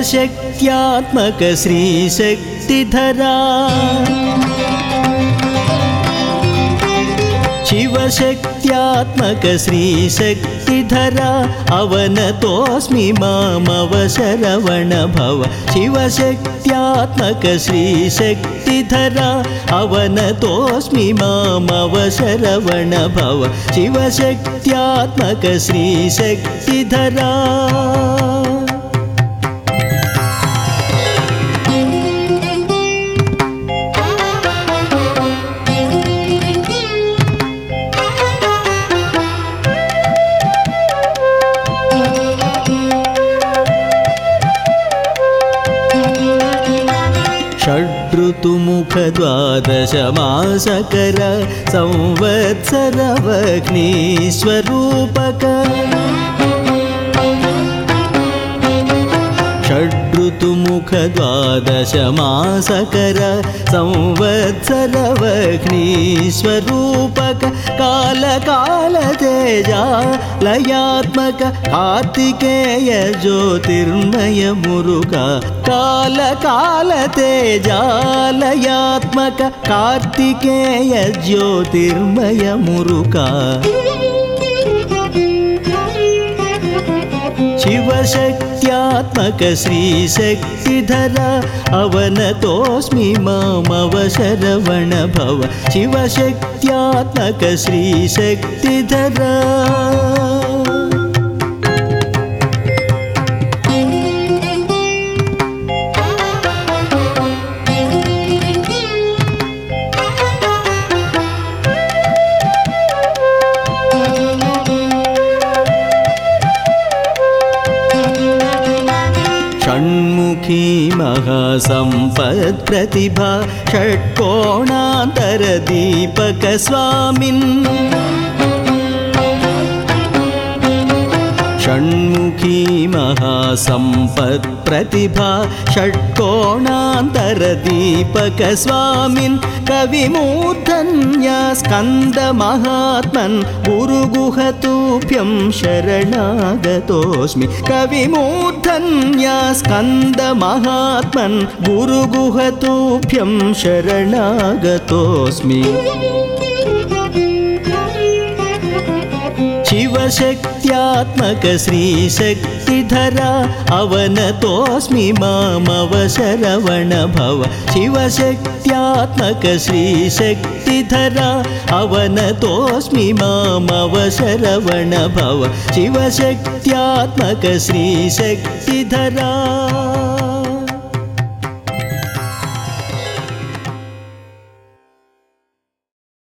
शिवशक्त्यात्मक श्रीशक्तिधरा शिवशक्त्यात्मक श्रीशक्तिधरा अवनतोऽस्मि मामवशरवण भव शिवशक्त्यात्मक श्रीशक्तिधरा अवनतोऽस्मि मामवशरवण भव शिवशक्त्यात्मक श्रीशक्तिधरा षड्ऋतुमुख द्वादशमासकर संवत्सरवग्निस्वरूपक षड्ऋतुमुख द्वादशमासकर संवत्सरवग्निस्वरूपक कालकालतेजालयात्मक कार्तिकेय ज्योतिर्मय मुरुगा कालकालतेजालयात्मक कार्तिकेय ज्योतिर्मय मुरुगा शिवशक्त्यात्मक श्रीशक्तिधरा अवनतोऽस्मि मामवशरवण भव शिवशक्त्यात्मक श्रीशक्तिधरा षण्मुखी महासम्पत्प्रतिभा षट्कोणान्तरदीपक स्वामिन् षण्मुखी महासम्पत्प्रतिभा षट्कोणान्तरदीपक स्वामिन् कविमूर्धन्या स्कन्दमहात्मन् गुरुगुहतुभ्यं शरणागतोऽस्मि कविमूर्धन्या स्कन्दमहात्मन् गुरुगुहतुभ्यं शरणागतोऽस्मि शिवशक्त्यात्मक श्रीशक्तिधरा अवनतोऽस्मि मामवशरवण भव शिवशक्त्यात्मक श्रीशक्तिधरा अवनतोऽस्मि मामवशरवण भव शिवशक्त्यात्मक श्रीशक्तिधरा